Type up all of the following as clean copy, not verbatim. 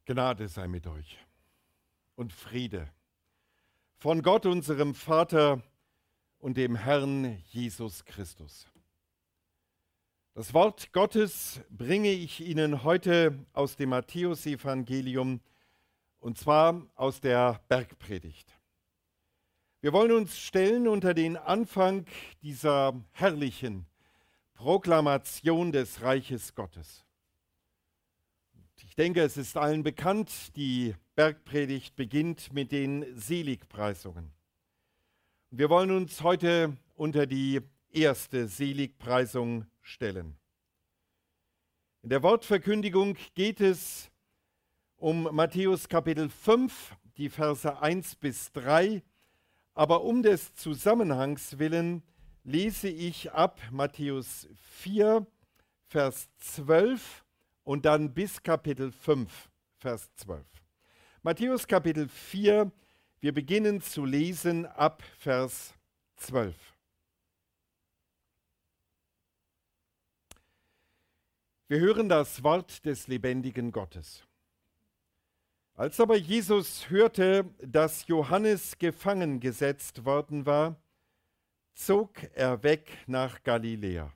Gnade sei mit euch und Friede von Gott, unserem Vater und dem Herrn Jesus Christus. Das Wort Gottes bringe ich Ihnen heute aus dem Matthäusevangelium, und zwar aus der Bergpredigt. Wir wollen uns stellen unter den Anfang dieser herrlichen Proklamation des Reiches Gottes. Ich denke, es ist allen bekannt, die Bergpredigt beginnt mit den Seligpreisungen. Wir wollen uns heute unter die erste Seligpreisung stellen. In der Wortverkündigung geht es um Matthäus Kapitel 5, die Verse 1 bis 3, aber um des Zusammenhangs willen lese ich ab Matthäus 4, Vers 12 und dann bis Kapitel 5, Vers 12. Matthäus Kapitel 4, wir beginnen zu lesen ab Vers 12. Wir hören das Wort des lebendigen Gottes. Als aber Jesus hörte, dass Johannes gefangen gesetzt worden war, zog er weg nach Galiläa.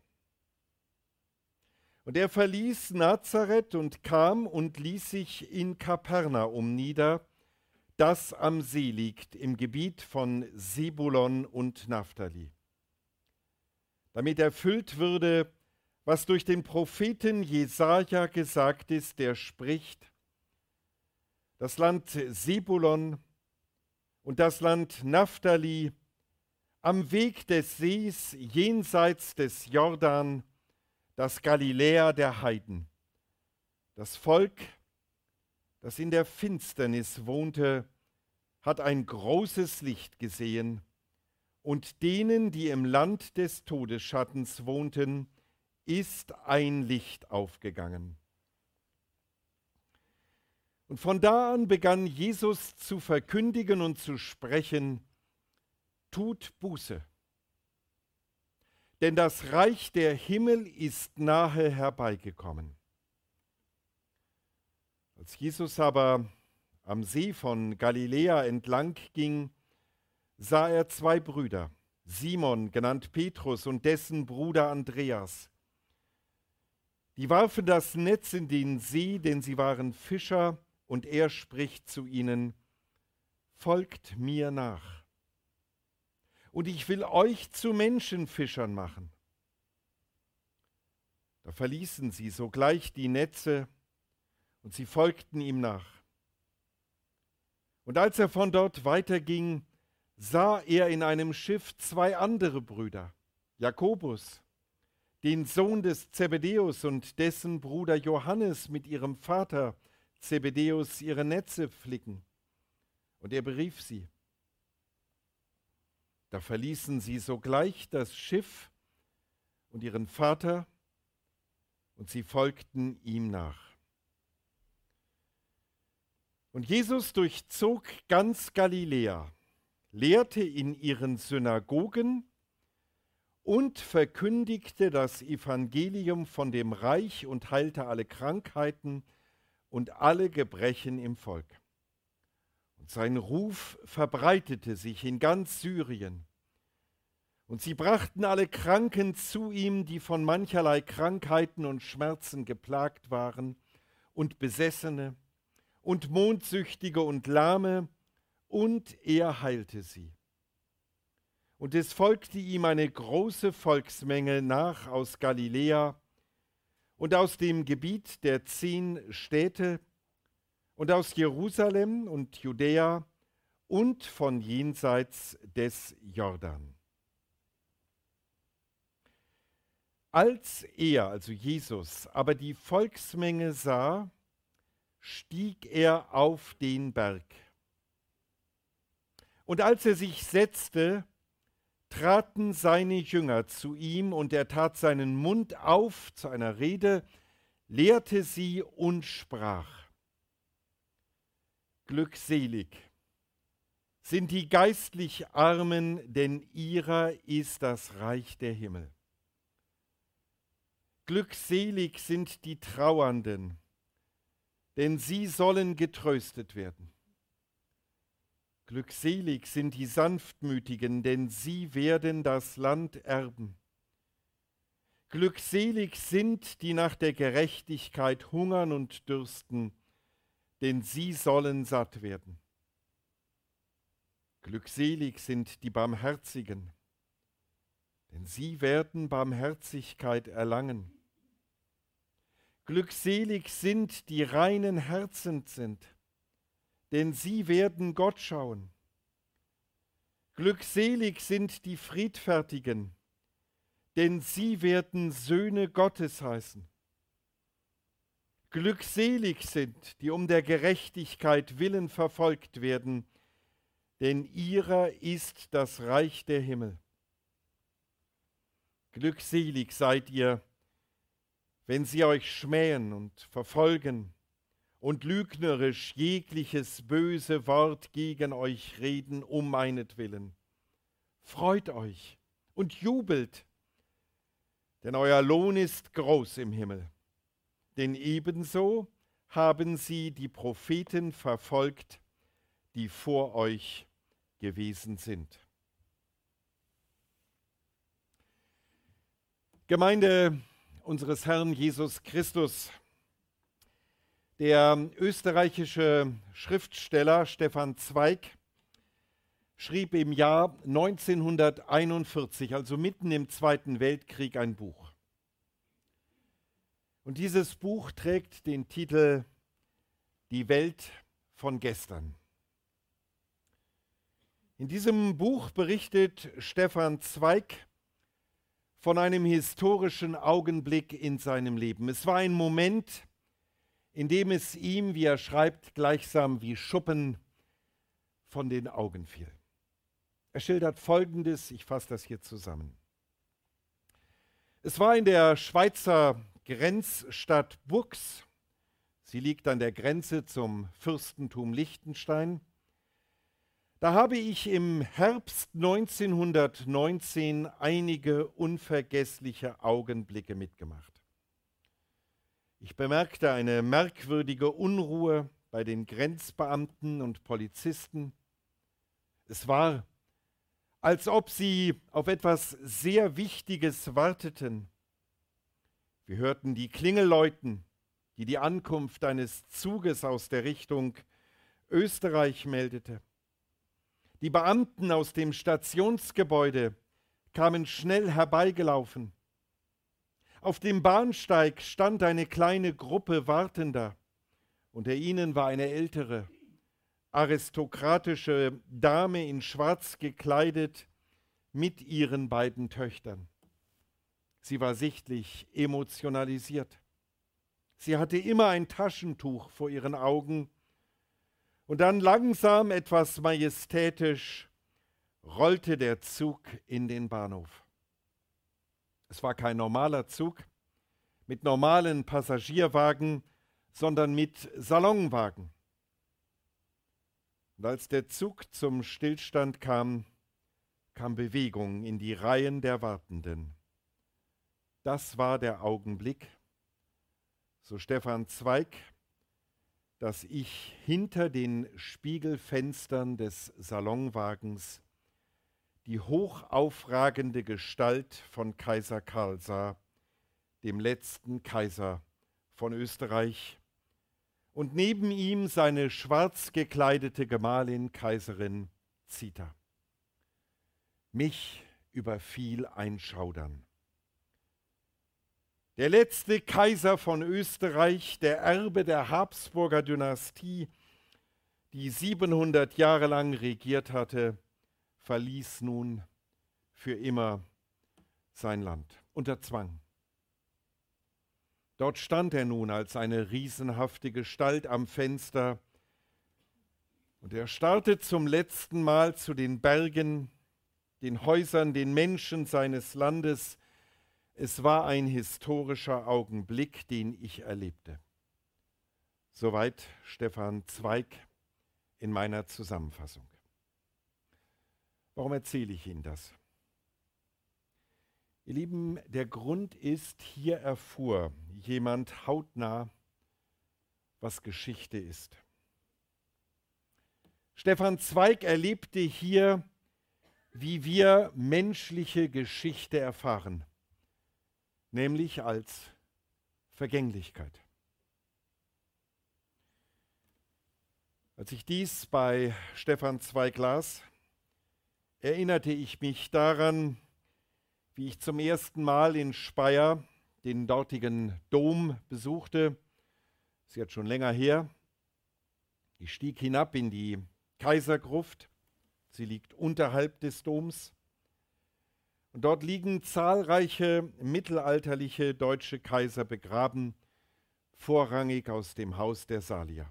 Und er verließ Nazareth und kam und ließ sich in Kapernaum nieder, das am See liegt, im Gebiet von Sebulon und Naphtali, damit erfüllt würde, was durch den Propheten Jesaja gesagt ist, der spricht: Das Land Sebulon und das Land Naphtali am Weg des Sees jenseits des Jordan, das Galiläa der Heiden, das Volk, das in der Finsternis wohnte, hat ein großes Licht gesehen, und denen, die im Land des Todesschattens wohnten, ist ein Licht aufgegangen. Und von da an begann Jesus zu verkündigen und zu sprechen: Tut Buße, denn das Reich der Himmel ist nahe herbeigekommen. Als Jesus aber am See von Galiläa entlang ging, sah er zwei Brüder, Simon, genannt Petrus, und dessen Bruder Andreas. Die warfen das Netz in den See, denn sie waren Fischer, und er spricht zu ihnen: Folgt mir nach, und ich will euch zu Menschenfischern machen. Da verließen sie sogleich die Netze, und sie folgten ihm nach. Und als er von dort weiterging, sah er in einem Schiff zwei andere Brüder, Jakobus, den Sohn des Zebedäus, und dessen Bruder Johannes mit ihrem Vater Zebedäus ihre Netze flicken. Und er berief sie. Da verließen sie sogleich das Schiff und ihren Vater, und sie folgten ihm nach. Und Jesus durchzog ganz Galiläa, lehrte in ihren Synagogen und verkündigte das Evangelium von dem Reich und heilte alle Krankheiten und alle Gebrechen im Volk. Und sein Ruf verbreitete sich in ganz Syrien. Und sie brachten alle Kranken zu ihm, die von mancherlei Krankheiten und Schmerzen geplagt waren, und Besessene und Mondsüchtige und Lahme, und er heilte sie. Und es folgte ihm eine große Volksmenge nach aus Galiläa und aus dem Gebiet der 10 Städte und aus Jerusalem und Judäa und von jenseits des Jordan. Als er, also Jesus, aber die Volksmenge sah, stieg er auf den Berg. Und als er sich setzte, traten seine Jünger zu ihm, und er tat seinen Mund auf zu einer Rede, lehrte sie und sprach: Glückselig sind die geistlich Armen, denn ihrer ist das Reich der Himmel. Glückselig sind die Trauernden, denn sie sollen getröstet werden. Glückselig sind die Sanftmütigen, denn sie werden das Land erben. Glückselig sind, die nach der Gerechtigkeit hungern und dürsten, denn sie sollen satt werden. Glückselig sind die Barmherzigen, denn sie werden Barmherzigkeit erlangen. Glückselig sind, die reinen Herzens sind, denn sie werden Gott schauen. Glückselig sind die Friedfertigen, denn sie werden Söhne Gottes heißen. Glückselig sind, die um der Gerechtigkeit willen verfolgt werden, denn ihrer ist das Reich der Himmel. Glückselig seid ihr, wenn sie euch schmähen und verfolgen und lügnerisch jegliches böse Wort gegen euch reden um meinetwillen. Freut euch und jubelt, denn euer Lohn ist groß im Himmel. Denn ebenso haben sie die Propheten verfolgt, die vor euch gewesen sind. Gemeinde unseres Herrn Jesus Christus, der österreichische Schriftsteller Stefan Zweig schrieb im Jahr 1941, also mitten im Zweiten Weltkrieg, ein Buch. Und dieses Buch trägt den Titel Die Welt von gestern. In diesem Buch berichtet Stefan Zweig von einem historischen Augenblick in seinem Leben. Es war ein Moment, in dem es ihm, wie er schreibt, gleichsam wie Schuppen von den Augen fiel. Er schildert Folgendes, ich fasse das hier zusammen. Es war in der Schweizer Grenzstadt Bux, sie liegt an der Grenze zum Fürstentum Liechtenstein. Da habe ich im Herbst 1919 einige unvergessliche Augenblicke mitgemacht. Ich bemerkte eine merkwürdige Unruhe bei den Grenzbeamten und Polizisten. Es war, als ob sie auf etwas sehr Wichtiges warteten. Wir hörten die Klingel läuten, die die Ankunft eines Zuges aus der Richtung Österreich meldete. Die Beamten aus dem Stationsgebäude kamen schnell herbeigelaufen. Auf dem Bahnsteig stand eine kleine Gruppe Wartender. Unter ihnen war eine ältere, aristokratische Dame in Schwarz gekleidet mit ihren beiden Töchtern. Sie war sichtlich emotionalisiert. Sie hatte immer ein Taschentuch vor ihren Augen und dann langsam, etwas majestätisch, rollte der Zug in den Bahnhof. Es war kein normaler Zug mit normalen Passagierwagen, sondern mit Salonwagen. Und als der Zug zum Stillstand kam, kam Bewegung in die Reihen der Wartenden. Das war der Augenblick, so Stefan Zweig, dass ich hinter den Spiegelfenstern des Salonwagens die hochaufragende Gestalt von Kaiser Karl sah, dem letzten Kaiser von Österreich, und neben ihm seine schwarz gekleidete Gemahlin Kaiserin Zita. Mich überfiel ein Schaudern. Der letzte Kaiser von Österreich, der Erbe der Habsburger Dynastie, die 700 Jahre lang regiert hatte, verließ nun für immer sein Land unter Zwang. Dort stand er nun als eine riesenhafte Gestalt am Fenster und er starrte zum letzten Mal zu den Bergen, den Häusern, den Menschen seines Landes. Es war ein historischer Augenblick, den ich erlebte. Soweit Stefan Zweig in meiner Zusammenfassung. Warum erzähle ich Ihnen das? Ihr Lieben, der Grund ist, hier erfuhr jemand hautnah, was Geschichte ist. Stefan Zweig erlebte hier, wie wir menschliche Geschichte erfahren, nämlich als Vergänglichkeit. Als ich dies bei Stefan Zweig las, erinnerte ich mich daran, wie ich zum ersten Mal in Speyer den dortigen Dom besuchte. Das ist jetzt schon länger her. Ich stieg hinab in die Kaisergruft. Sie liegt unterhalb des Doms. Und dort liegen zahlreiche mittelalterliche deutsche Kaiser begraben, vorrangig aus dem Haus der Salier.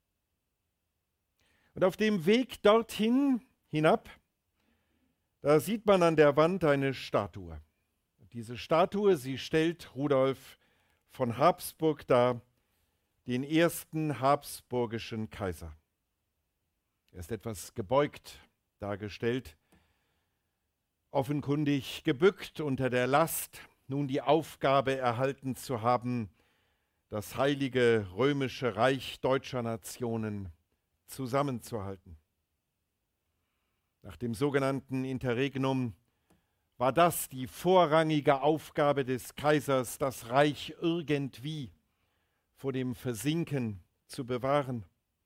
Und auf dem Weg dorthin hinab, da sieht man an der Wand eine Statue. Und diese Statue, sie stellt Rudolf von Habsburg dar, den ersten habsburgischen Kaiser. Er ist etwas gebeugt dargestellt, offenkundig gebückt unter der Last, nun die Aufgabe erhalten zu haben, das heilige römische Reich deutscher Nationen zusammenzuhalten. Nach dem sogenannten Interregnum war das die vorrangige Aufgabe des Kaisers, das Reich irgendwie vor dem Versinken zu bewahren.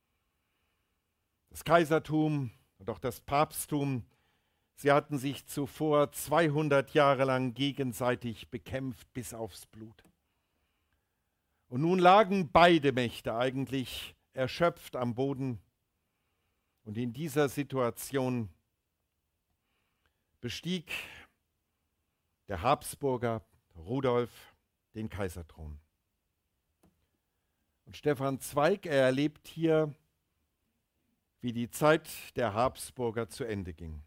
Das Kaisertum und auch das Papsttum, sie hatten sich zuvor 200 Jahre lang gegenseitig bekämpft bis aufs Blut. Und nun lagen beide Mächte eigentlich erschöpft am Boden. Und in dieser Situation bestieg der Habsburger Rudolf den Kaiserthron. Und Stefan Zweig, er erlebt hier, wie die Zeit der Habsburger zu Ende ging.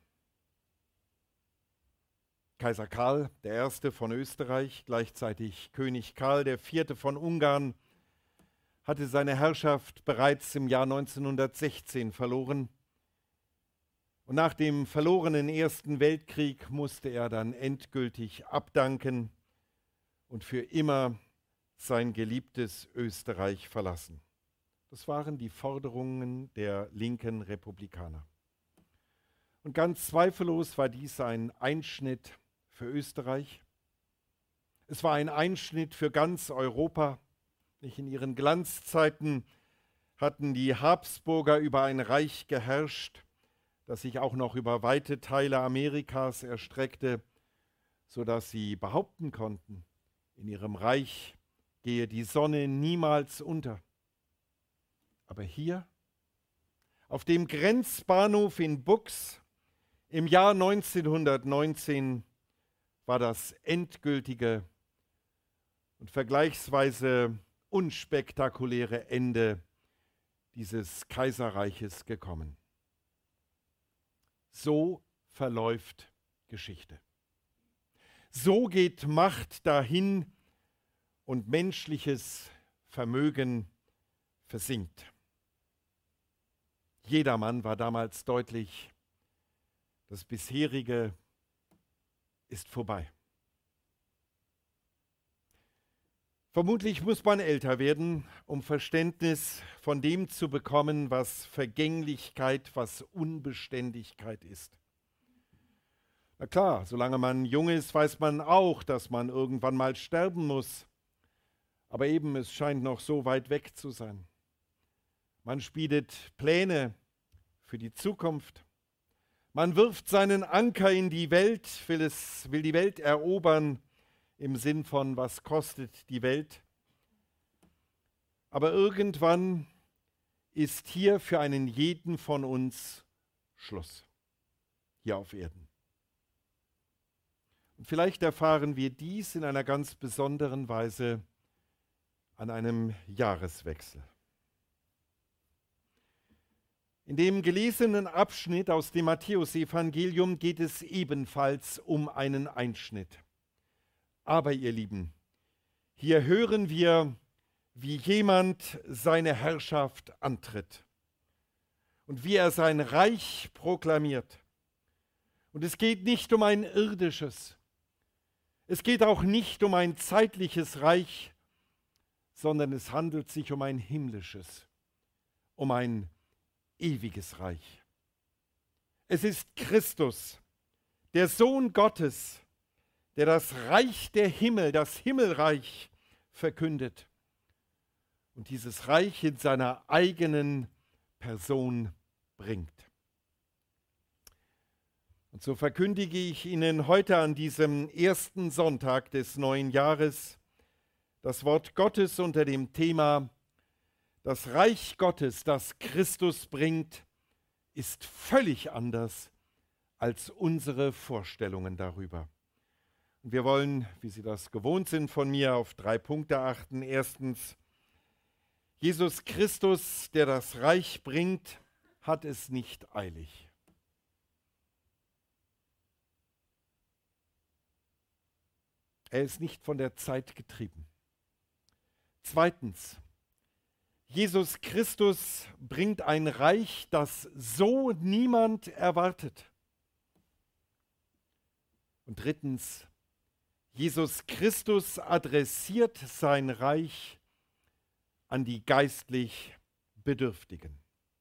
Kaiser Karl I. von Österreich, gleichzeitig König Karl IV. Von Ungarn, hatte seine Herrschaft bereits im Jahr 1916 verloren. Und nach dem verlorenen Ersten Weltkrieg musste er dann endgültig abdanken und für immer sein geliebtes Österreich verlassen. Das waren die Forderungen der linken Republikaner. Und ganz zweifellos war dies ein Einschnitt für Österreich. Es war ein Einschnitt für ganz Europa. In ihren Glanzzeiten hatten die Habsburger über ein Reich geherrscht, das sich auch noch über weite Teile Amerikas erstreckte, sodass sie behaupten konnten, in ihrem Reich gehe die Sonne niemals unter. Aber hier, auf dem Grenzbahnhof in Buchs, im Jahr 1919, war das endgültige und vergleichsweise unspektakuläre Ende dieses Kaiserreiches gekommen. So verläuft Geschichte. So geht Macht dahin und menschliches Vermögen versinkt. Jedermann war damals deutlich, das bisherige ist vorbei. Vermutlich muss man älter werden, um Verständnis von dem zu bekommen, was Vergänglichkeit, was Unbeständigkeit ist. Na klar, solange man jung ist, weiß man auch, dass man irgendwann mal sterben muss. Aber eben, es scheint noch so weit weg zu sein. Man schmiedet Pläne für die Zukunft. Man wirft seinen Anker in die Welt, will die Welt erobern, im Sinn von, was kostet die Welt? Aber irgendwann ist hier für einen jeden von uns Schluss, hier auf Erden. Und vielleicht erfahren wir dies in einer ganz besonderen Weise an einem Jahreswechsel. In dem gelesenen Abschnitt aus dem Matthäusevangelium geht es ebenfalls um einen Einschnitt. Aber ihr Lieben, hier hören wir, wie jemand seine Herrschaft antritt und wie er sein Reich proklamiert. Und es geht nicht um ein irdisches, es geht auch nicht um ein zeitliches Reich, sondern es handelt sich um ein himmlisches, um ein ewiges Reich. Es ist Christus, der Sohn Gottes, der das Reich der Himmel, das Himmelreich verkündet und dieses Reich in seiner eigenen Person bringt. Und so verkündige ich Ihnen heute an diesem ersten Sonntag des neuen Jahres das Wort Gottes unter dem Thema: Das Reich Gottes, das Christus bringt, ist völlig anders als unsere Vorstellungen darüber. Und wir wollen, wie Sie das gewohnt sind von mir, auf 3 Punkte achten. Erstens: Jesus Christus, der das Reich bringt, hat es nicht eilig. Er ist nicht von der Zeit getrieben. Zweitens: Jesus Christus bringt ein Reich, das so niemand erwartet. Und drittens: Jesus Christus adressiert sein Reich an die geistlich Bedürftigen.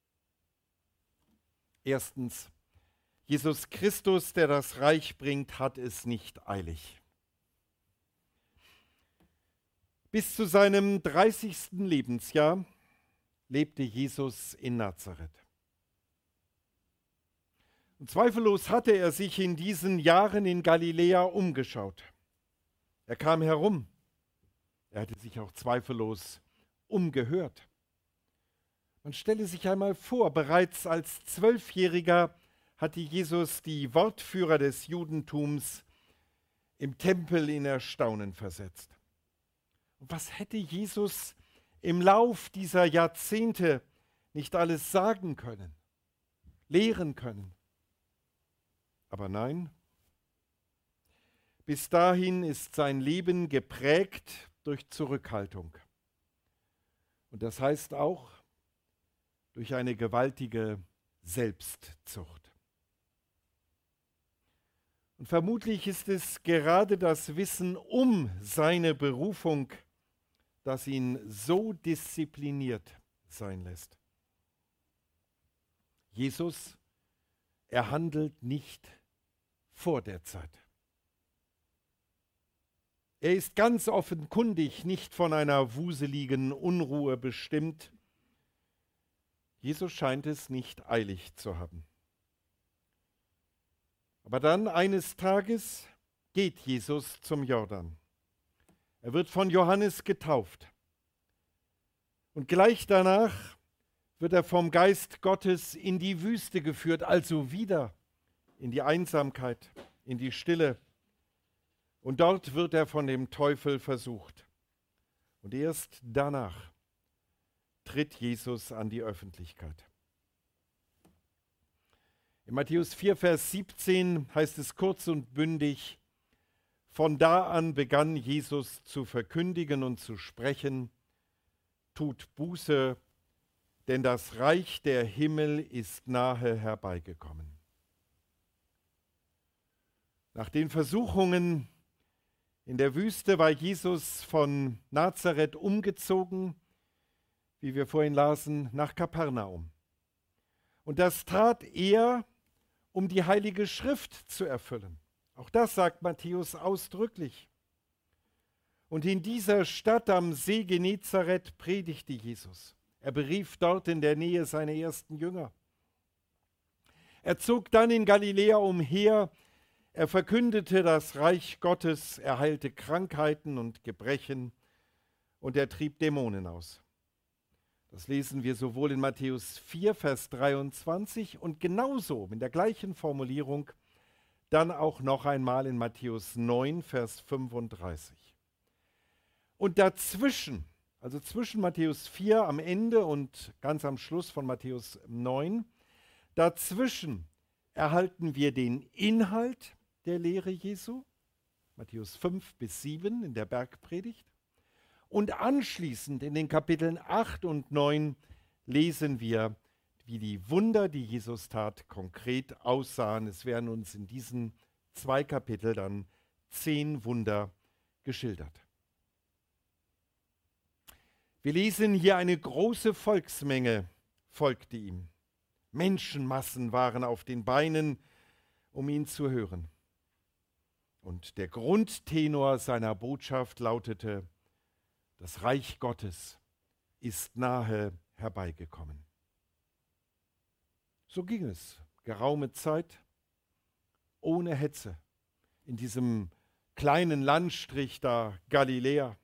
Erstens: Jesus Christus, der das Reich bringt, hat es nicht eilig. Bis zu seinem 30. Lebensjahr lebte Jesus in Nazareth. Und zweifellos hatte er sich in diesen Jahren in Galiläa umgeschaut. Er kam herum. Er hatte sich auch zweifellos umgehört. Man stelle sich einmal vor, bereits als 12-Jähriger hatte Jesus die Wortführer des Judentums im Tempel in Erstaunen versetzt. Und was hätte Jesus im Lauf dieser Jahrzehnte nicht alles sagen können, lehren können? Aber nein, bis dahin ist sein Leben geprägt durch Zurückhaltung. Und das heißt auch durch eine gewaltige Selbstzucht. Und vermutlich ist es gerade das Wissen um seine Berufung, das ihn so diszipliniert sein lässt. Jesus, er handelt nicht vor der Zeit. Er ist ganz offenkundig nicht von einer wuseligen Unruhe bestimmt. Jesus scheint es nicht eilig zu haben. Aber dann eines Tages geht Jesus zum Jordan. Er wird von Johannes getauft. Und gleich danach wird er vom Geist Gottes in die Wüste geführt, also wieder in die Einsamkeit, in die Stille. Und dort wird er von dem Teufel versucht. Und erst danach tritt Jesus an die Öffentlichkeit. In Matthäus 4, Vers 17 heißt es kurz und bündig: Von da an begann Jesus zu verkündigen und zu sprechen: Tut Buße, denn das Reich der Himmel ist nahe herbeigekommen. Nach den Versuchungen in der Wüste war Jesus von Nazareth umgezogen, wie wir vorhin lasen, nach Kapernaum. Und das tat er, um die Heilige Schrift zu erfüllen. Auch das sagt Matthäus ausdrücklich. Und in dieser Stadt am See Genezareth predigte Jesus. Er berief dort in der Nähe seine ersten Jünger. Er zog dann in Galiläa umher. Er verkündete das Reich Gottes, er heilte Krankheiten und Gebrechen und er trieb Dämonen aus. Das lesen wir sowohl in Matthäus 4, Vers 23 und genauso mit der gleichen Formulierung dann auch noch einmal in Matthäus 9, Vers 35. Und dazwischen, also zwischen Matthäus 4 am Ende und ganz am Schluss von Matthäus 9, dazwischen erhalten wir den Inhalt der Lehre Jesu, Matthäus 5 bis 7 in der Bergpredigt. Und anschließend in den Kapiteln 8 und 9 lesen wir, wie die Wunder, die Jesus tat, konkret aussahen. Es werden uns in diesen 2 Kapiteln dann 10 Wunder geschildert. Wir lesen hier, eine große Volksmenge folgte ihm. Menschenmassen waren auf den Beinen, um ihn zu hören. Und der Grundtenor seiner Botschaft lautete: Das Reich Gottes ist nahe herbeigekommen. So ging es geraume Zeit ohne Hetze in diesem kleinen Landstrich da Galiläa.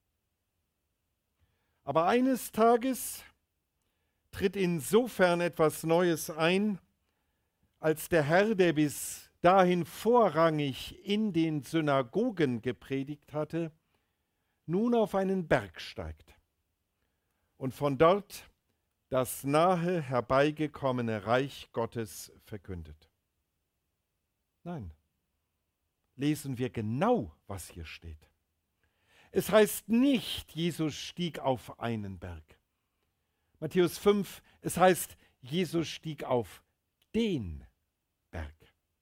Aber eines Tages tritt insofern etwas Neues ein, als der Herr, der bis dahin vorrangig in den Synagogen gepredigt hatte, nun auf einen Berg steigt und von dort das nahe herbeigekommene Reich Gottes verkündet. Nein, lesen wir genau, was hier steht. Es heißt nicht, Jesus stieg auf einen Berg. Matthäus 5, es heißt, Jesus stieg auf den Berg.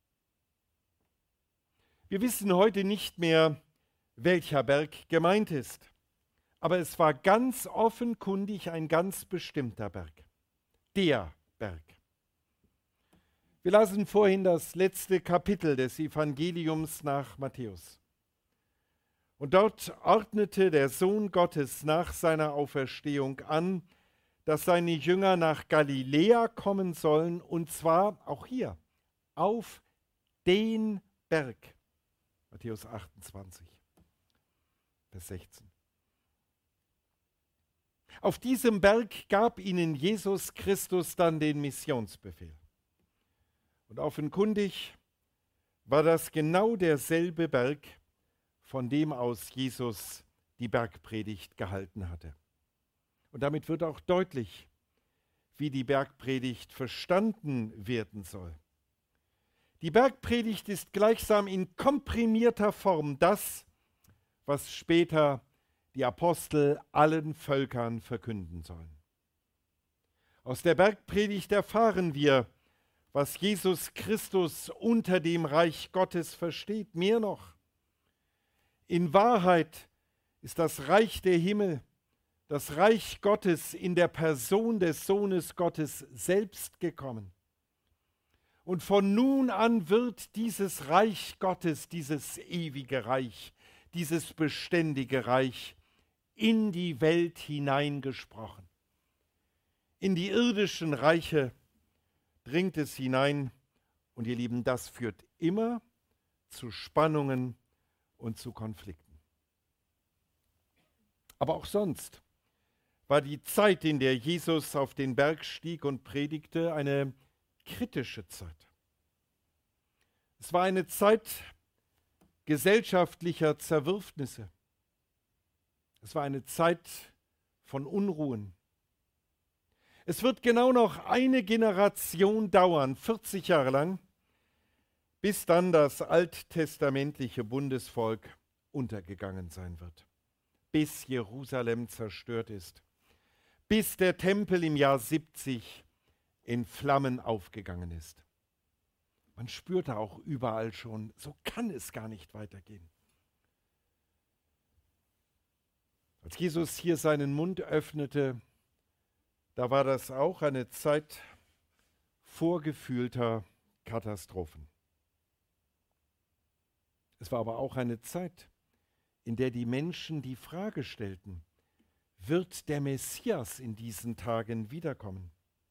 Wir wissen heute nicht mehr, welcher Berg gemeint ist, aber es war ganz offenkundig ein ganz bestimmter Berg. Der Berg. Wir lasen vorhin das letzte Kapitel des Evangeliums nach Matthäus. Und dort ordnete der Sohn Gottes nach seiner Auferstehung an, dass seine Jünger nach Galiläa kommen sollen, und zwar auch hier, auf den Berg. Matthäus 28, Vers 16. Auf diesem Berg gab ihnen Jesus Christus dann den Missionsbefehl. Und offenkundig war das genau derselbe Berg, von dem aus Jesus die Bergpredigt gehalten hatte. Und damit wird auch deutlich, wie die Bergpredigt verstanden werden soll. Die Bergpredigt ist gleichsam in komprimierter Form das, was später die Apostel allen Völkern verkünden sollen. Aus der Bergpredigt erfahren wir, was Jesus Christus unter dem Reich Gottes versteht. Mehr noch, in Wahrheit ist das Reich der Himmel, das Reich Gottes in der Person des Sohnes Gottes selbst gekommen. Und von nun an wird dieses Reich Gottes, dieses ewige Reich, dieses beständige Reich in die Welt hineingesprochen. In die irdischen Reiche dringt es hinein, und ihr Lieben, das führt immer zu Spannungen und zu Konflikten. Aber auch sonst war die Zeit, in der Jesus auf den Berg stieg und predigte, eine kritische Zeit. Es war eine Zeit gesellschaftlicher Zerwürfnisse. Es war eine Zeit von Unruhen. Es wird genau noch eine Generation dauern, 40 Jahre lang, bis dann das alttestamentliche Bundesvolk untergegangen sein wird, bis Jerusalem zerstört ist, bis der Tempel im Jahr 70 in Flammen aufgegangen ist. Man spürte auch überall schon, so kann es gar nicht weitergehen. Als Jesus hier seinen Mund öffnete, da war das auch eine Zeit vorgefühlter Katastrophen. Es war aber auch eine Zeit, in der die Menschen die Frage stellten: Wird der Messias in diesen Tagen wiederkommen?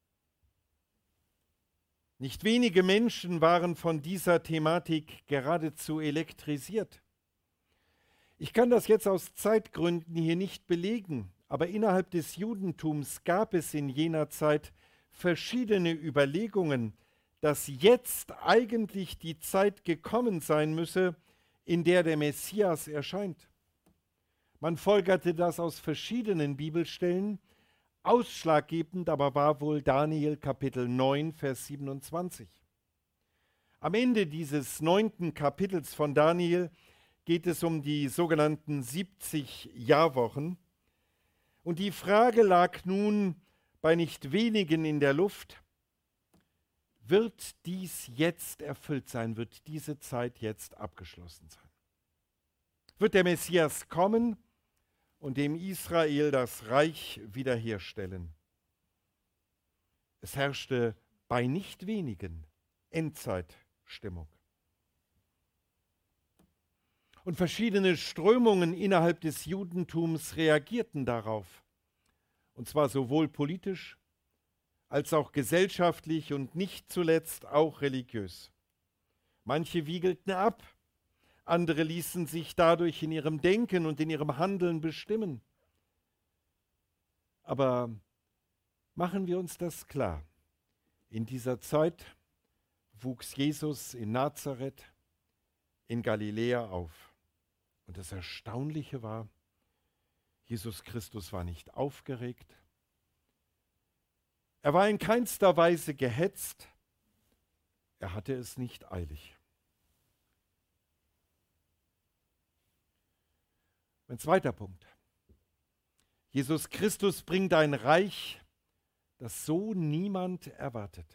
Nicht wenige Menschen waren von dieser Thematik geradezu elektrisiert. Ich kann das jetzt aus Zeitgründen hier nicht belegen, aber innerhalb des Judentums gab es in jener Zeit verschiedene Überlegungen, dass jetzt eigentlich die Zeit gekommen sein müsse, in der der Messias erscheint. Man folgerte das aus verschiedenen Bibelstellen. Ausschlaggebend aber war wohl Daniel Kapitel 9, Vers 27. Am Ende dieses 9. Kapitels von Daniel geht es um die sogenannten 70 Jahrwochen. Und die Frage lag nun bei nicht wenigen in der Luft: Wird dies jetzt erfüllt sein? Wird diese Zeit jetzt abgeschlossen sein? Wird der Messias kommen und dem Israel das Reich wiederherstellen. Es herrschte bei nicht wenigen Endzeitstimmung. Und verschiedene Strömungen innerhalb des Judentums reagierten darauf. Und zwar sowohl politisch als auch gesellschaftlich und nicht zuletzt auch religiös. Manche wiegelten ab, andere ließen sich dadurch in ihrem Denken und in ihrem Handeln bestimmen. Aber machen wir uns das klar. In dieser Zeit wuchs Jesus in Nazareth in Galiläa auf. Und das Erstaunliche war, Jesus Christus war nicht aufgeregt. Er war in keinster Weise gehetzt. Er hatte es nicht eilig. Mein zweiter Punkt. Jesus Christus bringt ein Reich, das so niemand erwartet.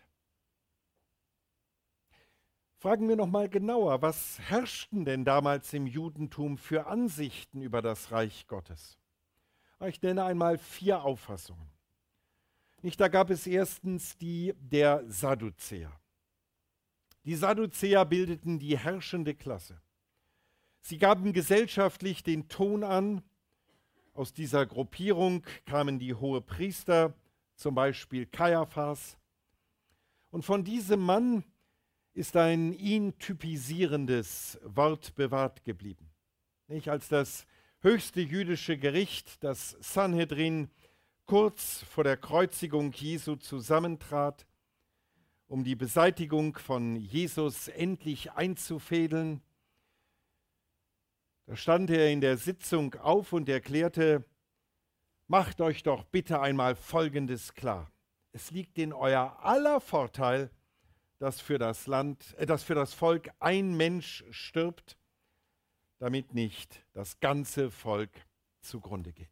Fragen wir noch mal genauer, was herrschten denn damals im Judentum für Ansichten über das Reich Gottes? Ich nenne einmal 4 Auffassungen. Da gab es erstens die der Sadduzäer. Die Sadduzäer bildeten die herrschende Klasse. Sie gaben gesellschaftlich den Ton an. Aus dieser Gruppierung kamen die Hohepriester, zum Beispiel Kaiaphas. Und von diesem Mann ist ein ihn typisierendes Wort bewahrt geblieben. Als das höchste jüdische Gericht, das Sanhedrin, kurz vor der Kreuzigung Jesu zusammentrat, um die Beseitigung von Jesus endlich einzufädeln, da stand er in der Sitzung auf und erklärte: Macht euch doch bitte einmal Folgendes klar. Es liegt in euer aller Vorteil, dass für das Volk ein Mensch stirbt, damit nicht das ganze Volk zugrunde geht.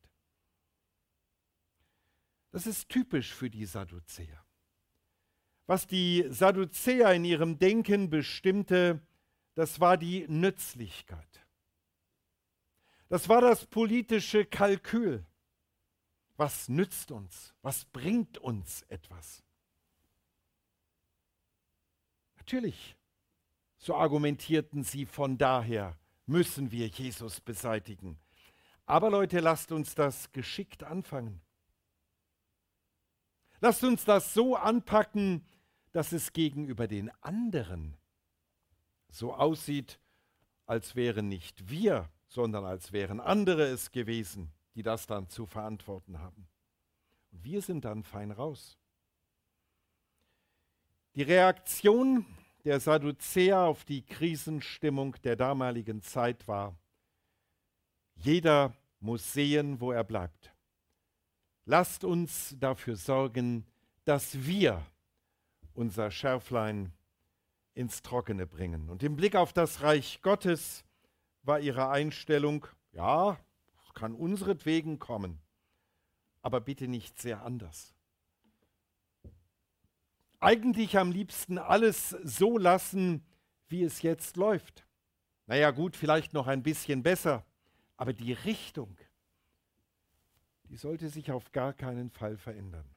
Das ist typisch für die Sadduzäer. Was die Sadduzäer in ihrem Denken bestimmte, das war die Nützlichkeit. Das war das politische Kalkül. Was nützt uns? Was bringt uns etwas? Natürlich, so argumentierten sie, von daher müssen wir Jesus beseitigen. Aber Leute, lasst uns das geschickt anfangen. Lasst uns das so anpacken, dass es gegenüber den anderen so aussieht, als wären nicht wir, sondern als wären andere es gewesen, die das dann zu verantworten haben. Und wir sind dann fein raus. Die Reaktion der Sadduzäer auf die Krisenstimmung der damaligen Zeit war: Jeder muss sehen, wo er bleibt. Lasst uns dafür sorgen, dass wir unser Schärflein ins Trockene bringen. Und im Blick auf das Reich Gottes war ihre Einstellung: Ja, es kann unseretwegen kommen, aber bitte nicht sehr anders. Eigentlich am liebsten alles so lassen, wie es jetzt läuft. Naja gut, vielleicht noch ein bisschen besser, aber die Richtung, die sollte sich auf gar keinen Fall verändern.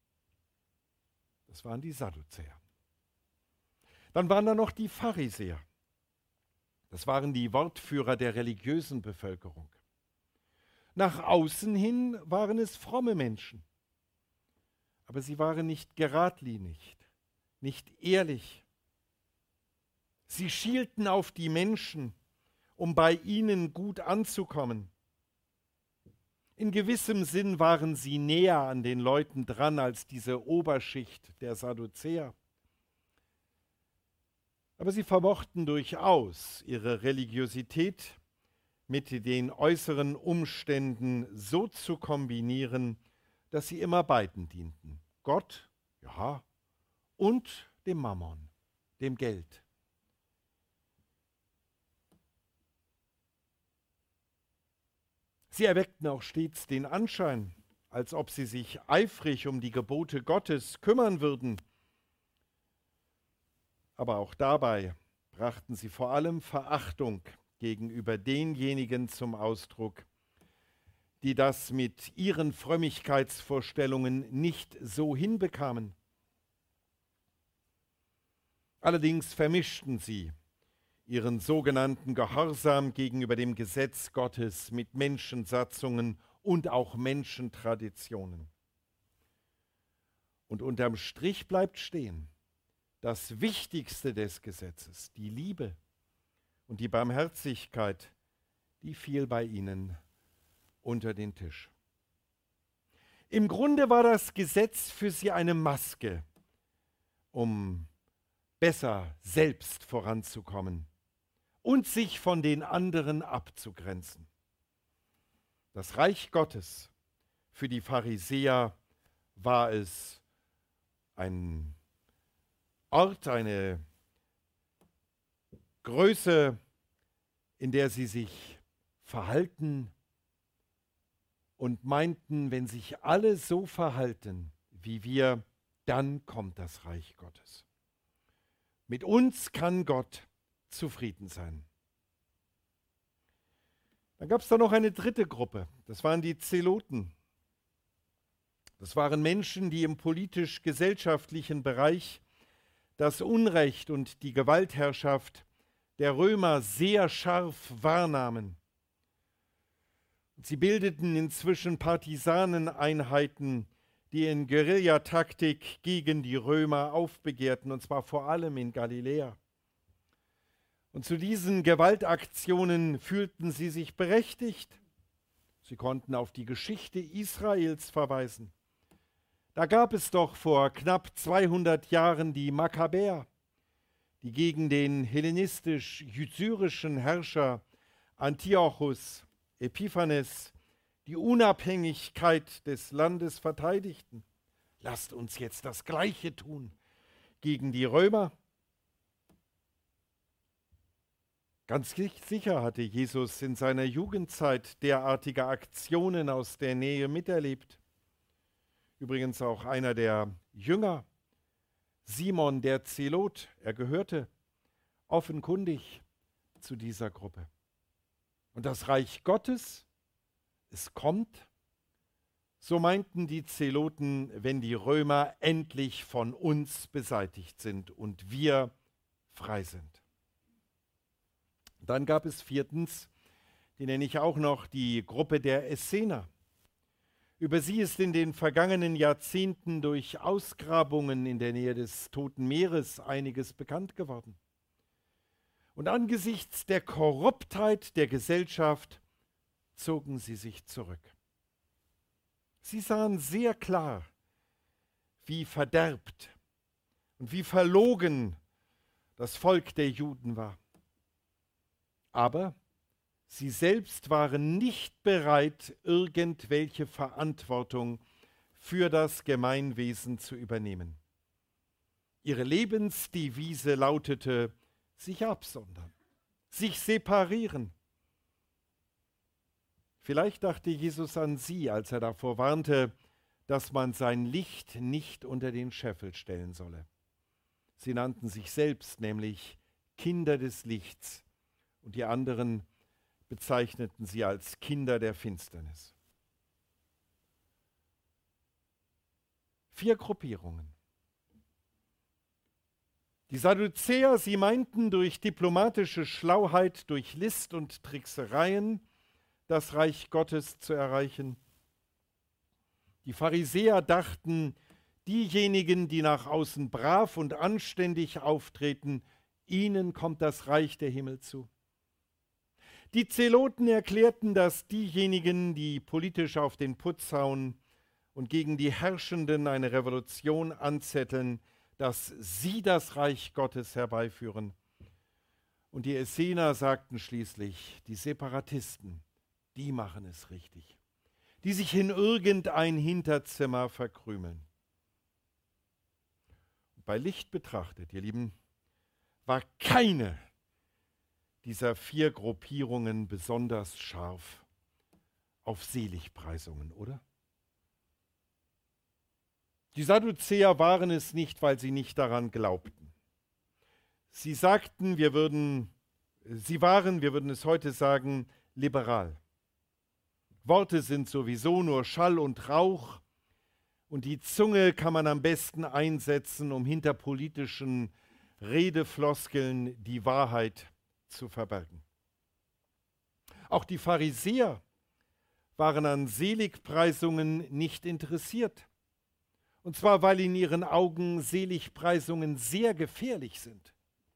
Das waren die Sadduzäer. Dann waren da noch die Pharisäer. Das waren die Wortführer der religiösen Bevölkerung. Nach außen hin waren es fromme Menschen. Aber sie waren nicht geradlinig, nicht ehrlich. Sie schielten auf die Menschen, um bei ihnen gut anzukommen. In gewissem Sinn waren sie näher an den Leuten dran als diese Oberschicht der Sadduzäer. Aber sie vermochten durchaus ihre Religiosität mit den äußeren Umständen so zu kombinieren, dass sie immer beiden dienten. Gott, ja, und dem Mammon, dem Geld. Sie erweckten auch stets den Anschein, als ob sie sich eifrig um die Gebote Gottes kümmern würden. Aber auch dabei brachten sie vor allem Verachtung gegenüber denjenigen zum Ausdruck, die das mit ihren Frömmigkeitsvorstellungen nicht so hinbekamen. Allerdings vermischten sie ihren sogenannten Gehorsam gegenüber dem Gesetz Gottes mit Menschensatzungen und auch Menschentraditionen. Und unterm Strich bleibt stehen, das Wichtigste des Gesetzes, die Liebe und die Barmherzigkeit, die fiel bei ihnen unter den Tisch. Im Grunde war das Gesetz für sie eine Maske, um besser selbst voranzukommen und sich von den anderen abzugrenzen. Das Reich Gottes für die Pharisäer war es ein Ort, eine Größe, in der sie sich verhalten und meinten, wenn sich alle so verhalten wie wir, dann kommt das Reich Gottes. Mit uns kann Gott zufrieden sein. Dann gab es da noch eine dritte Gruppe, das waren die Zeloten. Das waren Menschen, die im politisch-gesellschaftlichen Bereich das Unrecht und die Gewaltherrschaft der Römer sehr scharf wahrnahmen. Sie bildeten inzwischen Partisaneneinheiten, die in Guerillataktik gegen die Römer aufbegehrten, und zwar vor allem in Galiläa. Und zu diesen Gewaltaktionen fühlten sie sich berechtigt. Sie konnten auf die Geschichte Israels verweisen. Da gab es doch vor knapp 200 Jahren die Makkabäer, die gegen den hellenistisch-syrischen Herrscher Antiochus Epiphanes die Unabhängigkeit des Landes verteidigten. Lasst uns jetzt das Gleiche tun gegen die Römer. Ganz sicher hatte Jesus in seiner Jugendzeit derartige Aktionen aus der Nähe miterlebt. Übrigens auch einer der Jünger, Simon der Zelot, er gehörte offenkundig zu dieser Gruppe. Und das Reich Gottes, es kommt, so meinten die Zeloten, wenn die Römer endlich von uns beseitigt sind und wir frei sind. Dann gab es viertens, die nenne ich auch noch die Gruppe der Essener. Über sie ist in den vergangenen Jahrzehnten durch Ausgrabungen in der Nähe des Toten Meeres einiges bekannt geworden. Und angesichts der Korruptheit der Gesellschaft zogen sie sich zurück. Sie sahen sehr klar, wie verderbt und wie verlogen das Volk der Juden war. Aber sie selbst waren nicht bereit, irgendwelche Verantwortung für das Gemeinwesen zu übernehmen. Ihre Lebensdevise lautete: sich absondern, sich separieren. Vielleicht dachte Jesus an sie, als er davor warnte, dass man sein Licht nicht unter den Scheffel stellen solle. Sie nannten sich selbst nämlich Kinder des Lichts und die anderen bezeichneten sie als Kinder der Finsternis. 4 Gruppierungen. Die Sadduzäer, sie meinten, durch diplomatische Schlauheit, durch List und Tricksereien das Reich Gottes zu erreichen. Die Pharisäer dachten, diejenigen, die nach außen brav und anständig auftreten, ihnen kommt das Reich der Himmel zu. Die Zeloten erklärten, dass diejenigen, die politisch auf den Putz hauen und gegen die Herrschenden eine Revolution anzetteln, dass sie das Reich Gottes herbeiführen. Und die Essener sagten schließlich, die Separatisten, die machen es richtig, die sich in irgendein Hinterzimmer verkrümeln. Bei Licht betrachtet, ihr Lieben, war keine dieser 4 Gruppierungen besonders scharf auf Seligpreisungen, oder? Die Sadduzäer waren es nicht, weil sie nicht daran glaubten. Sie sagten, wir würden es heute sagen, liberal. Worte sind sowieso nur Schall und Rauch und die Zunge kann man am besten einsetzen, um hinter politischen Redefloskeln die Wahrheit zu verbergen. Auch die Pharisäer waren an Seligpreisungen nicht interessiert. Und zwar, weil in ihren Augen Seligpreisungen sehr gefährlich sind.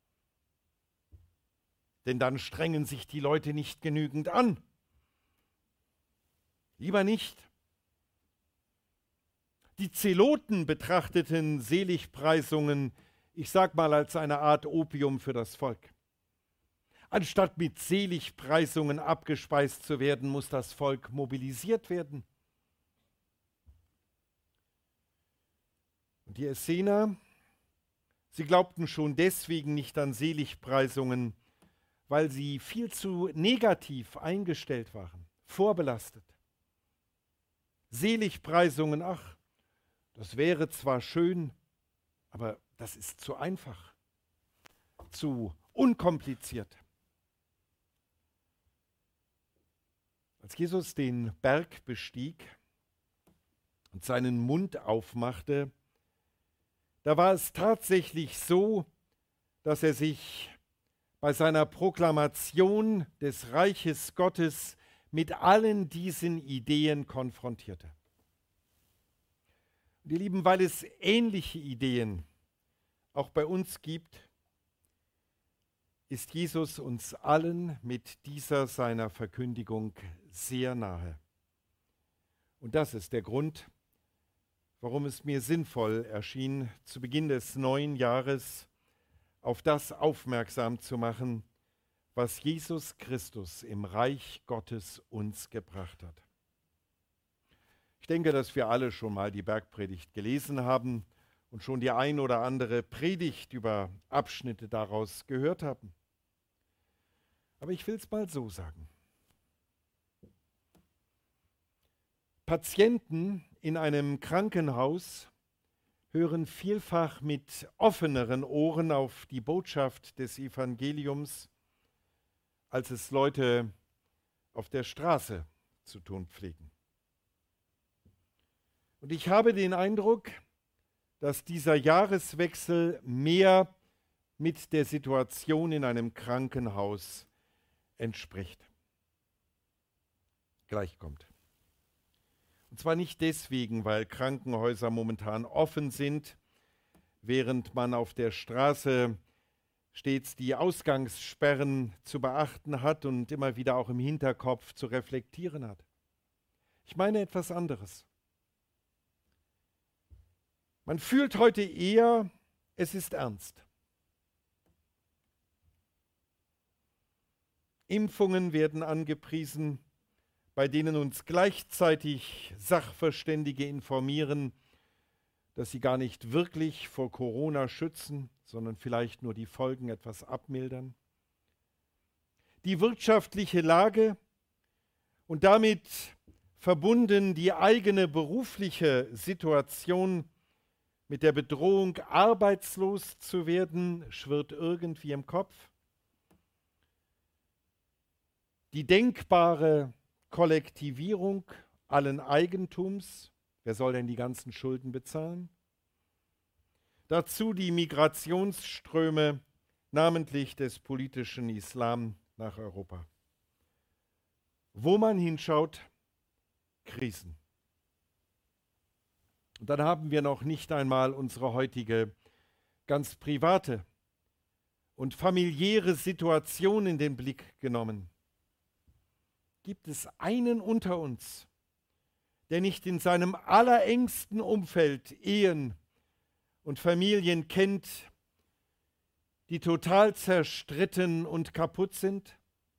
Denn dann strengen sich die Leute nicht genügend an. Lieber nicht. Die Zeloten betrachteten Seligpreisungen, ich sag mal, als eine Art Opium für das Volk. Anstatt mit Seligpreisungen abgespeist zu werden, muss das Volk mobilisiert werden. Und die Essener, sie glaubten schon deswegen nicht an Seligpreisungen, weil sie viel zu negativ eingestellt waren, vorbelastet. Seligpreisungen, ach, das wäre zwar schön, aber das ist zu einfach, zu unkompliziert. Als Jesus den Berg bestieg und seinen Mund aufmachte, da war es tatsächlich so, dass er sich bei seiner Proklamation des Reiches Gottes mit allen diesen Ideen konfrontierte. Und ihr Lieben, weil es ähnliche Ideen auch bei uns gibt, ist Jesus uns allen mit dieser seiner Verkündigung sehr nahe. Und das ist der Grund, warum es mir sinnvoll erschien, zu Beginn des neuen Jahres auf das aufmerksam zu machen, was Jesus Christus im Reich Gottes uns gebracht hat. Ich denke, dass wir alle schon mal die Bergpredigt gelesen haben und schon die ein oder andere Predigt über Abschnitte daraus gehört haben. Aber ich will es mal so sagen. Patienten in einem Krankenhaus hören vielfach mit offeneren Ohren auf die Botschaft des Evangeliums, als es Leute auf der Straße zu tun pflegen. Und ich habe den Eindruck, dass dieser Jahreswechsel mehr mit der Situation in einem Krankenhaus entspricht. Gleich kommt. Und zwar nicht deswegen, weil Krankenhäuser momentan offen sind, während man auf der Straße stets die Ausgangssperren zu beachten hat und immer wieder auch im Hinterkopf zu reflektieren hat. Ich meine etwas anderes. Man fühlt heute eher, es ist ernst. Impfungen werden angepriesen, bei denen uns gleichzeitig Sachverständige informieren, dass sie gar nicht wirklich vor Corona schützen, sondern vielleicht nur die Folgen etwas abmildern. Die wirtschaftliche Lage und damit verbunden die eigene berufliche Situation mit der Bedrohung, arbeitslos zu werden, schwirrt irgendwie im Kopf. Die denkbare Kollektivierung allen Eigentums, wer soll denn die ganzen Schulden bezahlen? Dazu die Migrationsströme, namentlich des politischen Islam nach Europa. Wo man hinschaut, Krisen. Und dann haben wir noch nicht einmal unsere heutige ganz private und familiäre Situation in den Blick genommen. Gibt es einen unter uns, der nicht in seinem allerengsten Umfeld Ehen und Familien kennt, die total zerstritten und kaputt sind?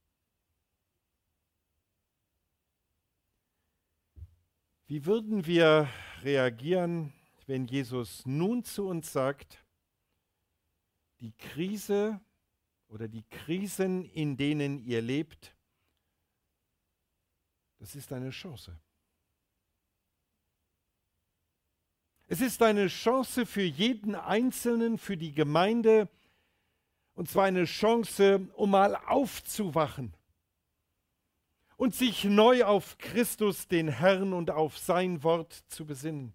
Wie würden wir reagieren, wenn Jesus nun zu uns sagt, die Krise oder die Krisen, in denen ihr lebt, das ist eine Chance. Es ist eine Chance für jeden Einzelnen, für die Gemeinde, und zwar eine Chance, um mal aufzuwachen und sich neu auf Christus, den Herrn, und auf sein Wort zu besinnen.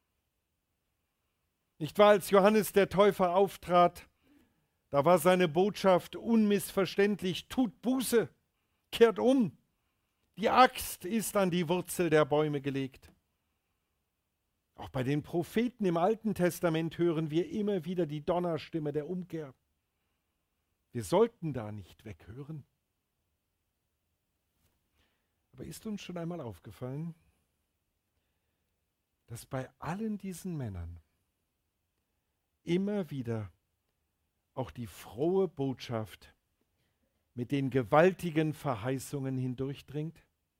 Nicht wahr, als Johannes der Täufer auftrat, da war seine Botschaft unmissverständlich: Tut Buße, kehrt um. Die Axt ist an die Wurzel der Bäume gelegt. Auch bei den Propheten im Alten Testament hören wir immer wieder die Donnerstimme der Umkehr. Wir sollten da nicht weghören. Aber ist uns schon einmal aufgefallen, dass bei allen diesen Männern immer wieder auch die frohe Botschaft mit den gewaltigen Verheißungen hindurchdringt?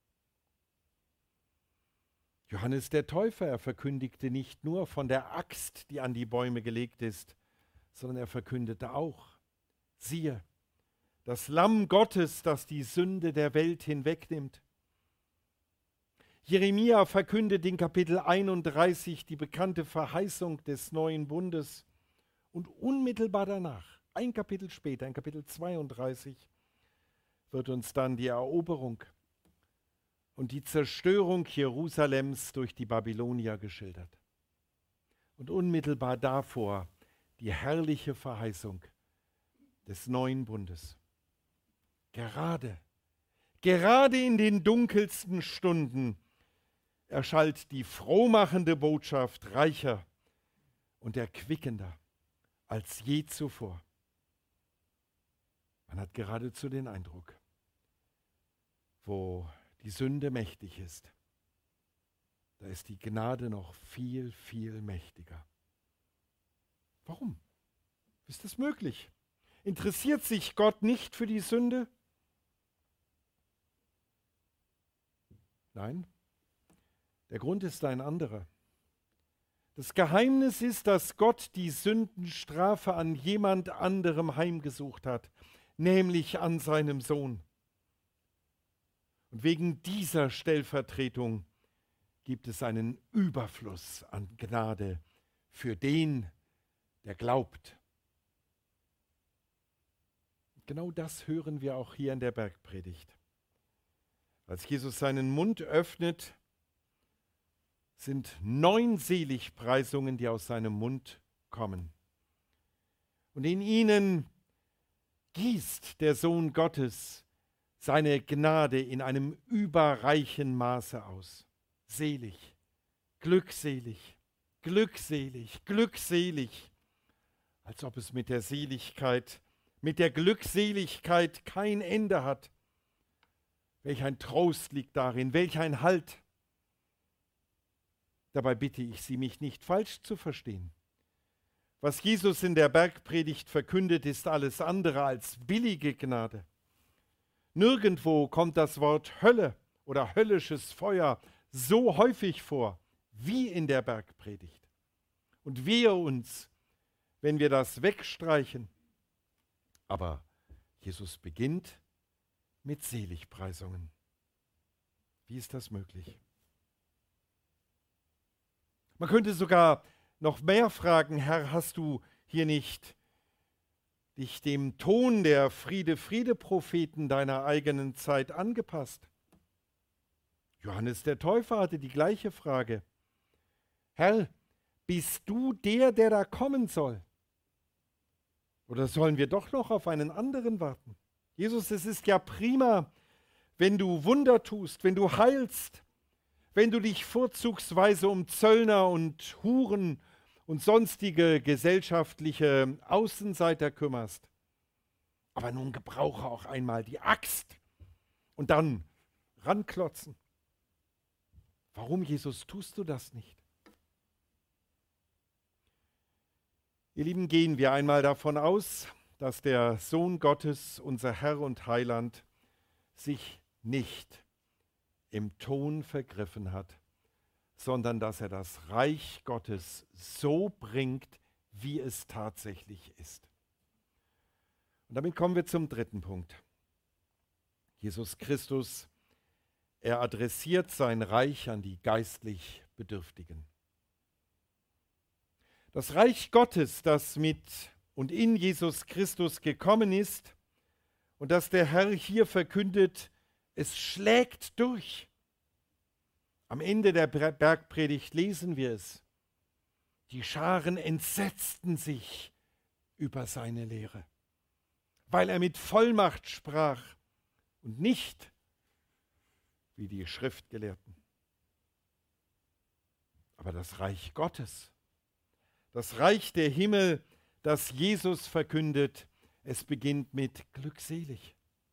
Johannes der Täufer, er verkündigte nicht nur von der Axt, die an die Bäume gelegt ist, sondern er verkündete auch: Siehe, das Lamm Gottes, das die Sünde der Welt hinwegnimmt. Jeremia verkündet in Kapitel 31 die bekannte Verheißung des neuen Bundes. Und unmittelbar danach, ein Kapitel später, in Kapitel 32, wird uns dann die Eroberung und die Zerstörung Jerusalems durch die Babylonier geschildert. Und unmittelbar davor die herrliche Verheißung des neuen Bundes. Gerade in den dunkelsten Stunden erschallt die frohmachende Botschaft reicher und erquickender als je zuvor. Man hat geradezu den Eindruck, wo die Sünde mächtig ist, da ist die Gnade noch viel, viel mächtiger. Warum? Ist das möglich? Interessiert sich Gott nicht für die Sünde? Nein, der Grund ist ein anderer. Das Geheimnis ist, dass Gott die Sündenstrafe an jemand anderem heimgesucht hat, nämlich an seinem Sohn. Und wegen dieser Stellvertretung gibt es einen Überfluss an Gnade für den, der glaubt. Genau das hören wir auch hier in der Bergpredigt. Als Jesus seinen Mund öffnet, sind 9 Seligpreisungen, die aus seinem Mund kommen. Und in ihnen gießt der Sohn Gottes seine Gnade in einem überreichen Maße aus. Selig, glückselig, glückselig, glückselig, als ob es mit der Seligkeit, mit der Glückseligkeit kein Ende hat. Welch ein Trost liegt darin, welch ein Halt. Dabei bitte ich Sie, mich nicht falsch zu verstehen. Was Jesus in der Bergpredigt verkündet, ist alles andere als billige Gnade. Nirgendwo kommt das Wort Hölle oder höllisches Feuer so häufig vor wie in der Bergpredigt. Und wehe uns, wenn wir das wegstreichen. Aber Jesus beginnt mit Seligpreisungen. Wie ist das möglich? Man könnte sogar noch mehr fragen: Herr, hast du hier nicht dich dem Ton der Friede-Friede-Propheten deiner eigenen Zeit angepasst? Johannes der Täufer hatte die gleiche Frage. Herr, bist du der, der da kommen soll? Oder sollen wir doch noch auf einen anderen warten? Jesus, es ist ja prima, wenn du Wunder tust, wenn du heilst, wenn du dich vorzugsweise um Zöllner und Huren und sonstige gesellschaftliche Außenseiter kümmerst. Aber nun gebrauche auch einmal die Axt und dann ranklotzen. Warum, Jesus, tust du das nicht? Ihr Lieben, gehen wir einmal davon aus, dass der Sohn Gottes, unser Herr und Heiland, sich nicht im Ton vergriffen hat, sondern dass er das Reich Gottes so bringt, wie es tatsächlich ist. Und damit kommen wir zum dritten Punkt. Jesus Christus, er adressiert sein Reich an die geistlich Bedürftigen. Das Reich Gottes, das mit und in Jesus Christus gekommen ist und das der Herr hier verkündet, Es schlägt durch. Am Ende der Bergpredigt lesen wir es. Die Scharen entsetzten sich über seine Lehre, weil er mit Vollmacht sprach und nicht wie die Schriftgelehrten. Aber das Reich Gottes, das Reich der Himmel, das Jesus verkündet, es beginnt mit glückselig.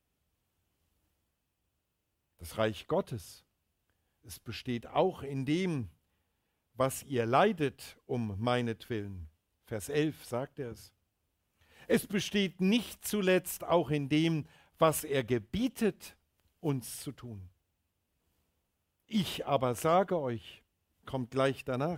Das Reich Gottes, es besteht auch in dem, was ihr leidet um meinetwillen. Vers 11 sagt er es. Es besteht nicht zuletzt auch in dem, was er gebietet, uns zu tun. Ich aber sage euch, kommt gleich danach.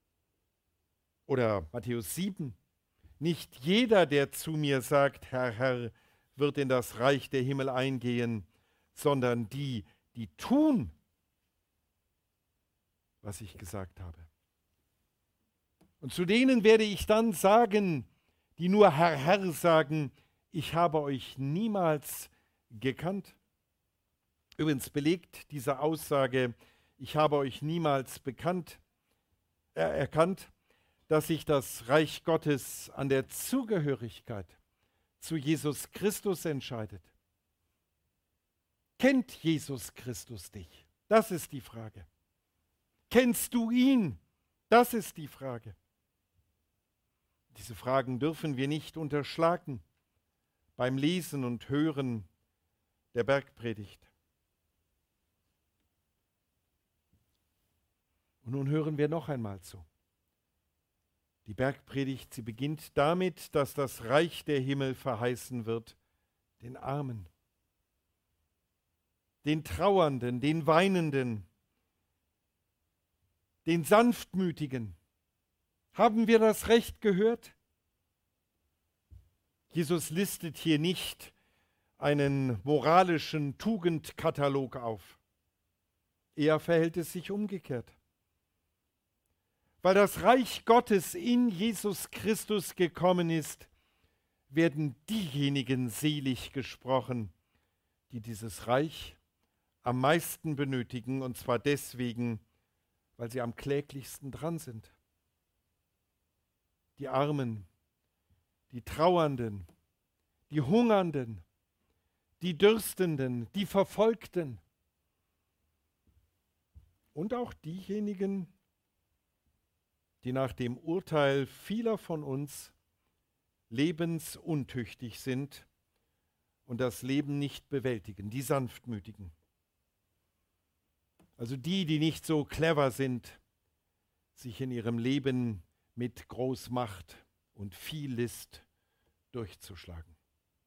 Oder Matthäus 7, nicht jeder, der zu mir sagt, Herr, Herr, wird in das Reich der Himmel eingehen, sondern die, die tun, was ich gesagt habe. Und zu denen werde ich dann sagen, die nur Herr, Herr sagen, ich habe euch niemals gekannt. Übrigens belegt diese Aussage, ich habe euch niemals erkannt, dass sich das Reich Gottes an der Zugehörigkeit zu Jesus Christus entscheidet. Kennt Jesus Christus dich? Das ist die Frage. Kennst du ihn? Das ist die Frage. Diese Fragen dürfen wir nicht unterschlagen beim Lesen und Hören der Bergpredigt. Und nun hören wir noch einmal zu. Die Bergpredigt, sie beginnt damit, dass das Reich der Himmel verheißen wird, den Armen, den Trauernden, den Weinenden, den Sanftmütigen. Haben wir das Recht gehört? Jesus listet hier nicht einen moralischen Tugendkatalog auf. Eher verhält es sich umgekehrt. Weil das Reich Gottes in Jesus Christus gekommen ist, werden diejenigen selig gesprochen, die dieses Reich am meisten benötigen, und zwar deswegen, weil sie am kläglichsten dran sind. Die Armen, die Trauernden, die Hungernden, die Dürstenden, die Verfolgten und auch diejenigen, die nach dem Urteil vieler von uns lebensuntüchtig sind und das Leben nicht bewältigen, die Sanftmütigen. Also die, die nicht so clever sind, sich in ihrem Leben mit Großmacht und viel List durchzuschlagen.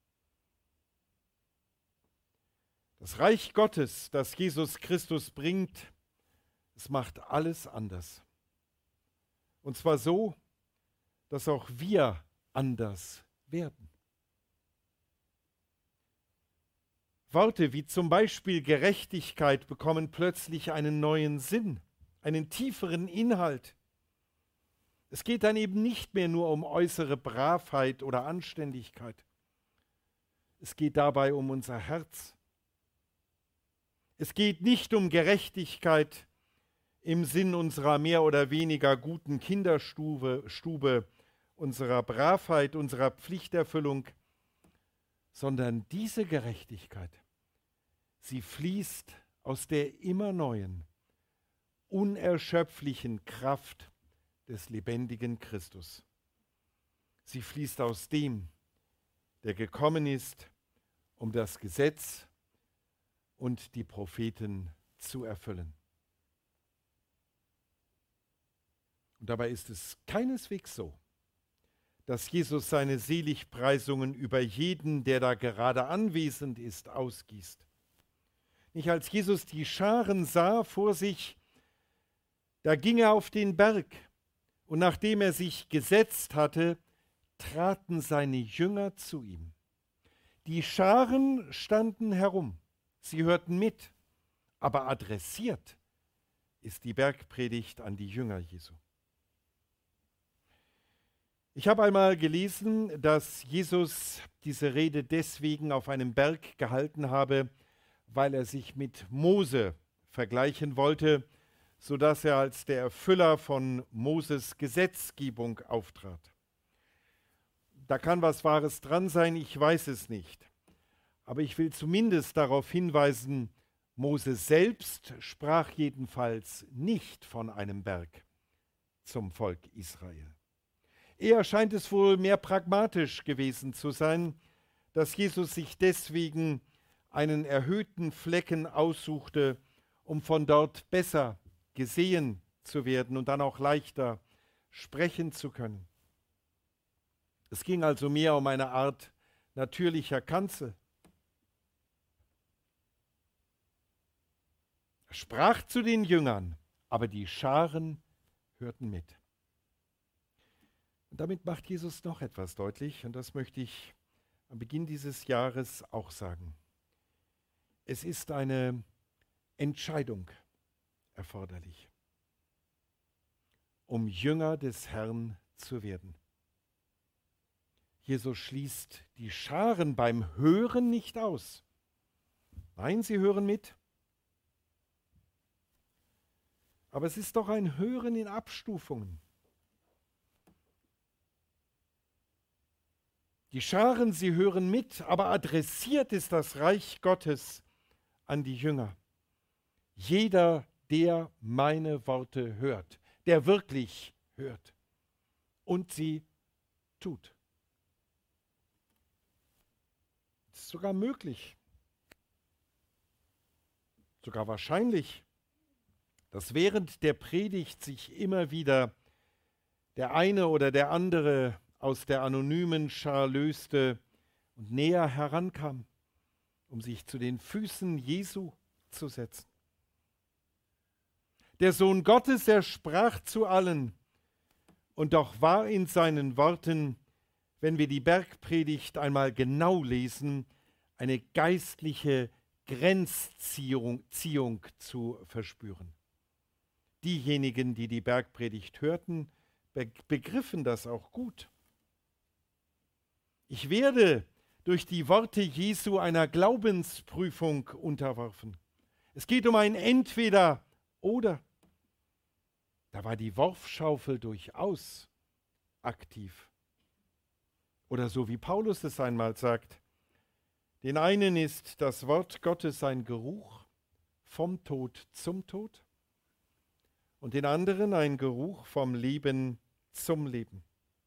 Das Reich Gottes, das Jesus Christus bringt, es macht alles anders. Und zwar so, dass auch wir anders werden. Worte wie zum Beispiel Gerechtigkeit bekommen plötzlich einen neuen Sinn, einen tieferen Inhalt. Es geht dann eben nicht mehr nur um äußere Bravheit oder Anständigkeit. Es geht dabei um unser Herz. Es geht nicht um Gerechtigkeit im Sinn unserer mehr oder weniger guten Kinderstube, unserer Bravheit, unserer Pflichterfüllung, sondern diese Gerechtigkeit, sie fließt aus der immer neuen, unerschöpflichen Kraft des lebendigen Christus. Sie fließt aus dem, der gekommen ist, um das Gesetz und die Propheten zu erfüllen. Und dabei ist es keineswegs so, dass Jesus seine Seligpreisungen über jeden, der da gerade anwesend ist, ausgießt. Nicht als Jesus die Scharen sah vor sich, da ging er auf den Berg, und nachdem er sich gesetzt hatte, traten seine Jünger zu ihm. Die Scharen standen herum, sie hörten mit, aber adressiert ist die Bergpredigt an die Jünger Jesu. Ich habe einmal gelesen, dass Jesus diese Rede deswegen auf einem Berg gehalten habe, weil er sich mit Mose vergleichen wollte, sodass er als der Erfüller von Moses Gesetzgebung auftrat. Da kann was Wahres dran sein, ich weiß es nicht. Aber ich will zumindest darauf hinweisen, Mose selbst sprach jedenfalls nicht von einem Berg zum Volk Israel. Eher scheint es wohl mehr pragmatisch gewesen zu sein, dass Jesus sich deswegen einen erhöhten Flecken aussuchte, um von dort besser gesehen zu werden und dann auch leichter sprechen zu können. Es ging also mehr um eine Art natürlicher Kanzel. Er sprach zu den Jüngern, aber die Scharen hörten mit. Und damit macht Jesus noch etwas deutlich, und das möchte ich am Beginn dieses Jahres auch sagen. Es ist eine Entscheidung erforderlich, um Jünger des Herrn zu werden. Jesus schließt die Scharen beim Hören nicht aus. Nein, sie hören mit. Aber es ist doch ein Hören in Abstufungen. Die Scharen, sie hören mit, aber adressiert ist das Reich Gottes an die Jünger. Jeder, der meine Worte hört, der wirklich hört und sie tut. Es ist sogar möglich, sogar wahrscheinlich, dass während der Predigt sich immer wieder der eine oder der andere aus der anonymen Schar löste und näher herankam, um sich zu den Füßen Jesu zu setzen. Der Sohn Gottes, er sprach zu allen, und doch war in seinen Worten, wenn wir die Bergpredigt einmal genau lesen, eine geistliche Grenzziehung zu verspüren. Diejenigen, die die Bergpredigt hörten, begriffen das auch gut. Ich werde durch die Worte Jesu einer Glaubensprüfung unterworfen. Es geht um ein Entweder-Oder. Da war die Worfschaufel durchaus aktiv. Oder so wie Paulus es einmal sagt, den einen ist das Wort Gottes ein Geruch vom Tod zum Tod und den anderen ein Geruch vom Leben zum Leben.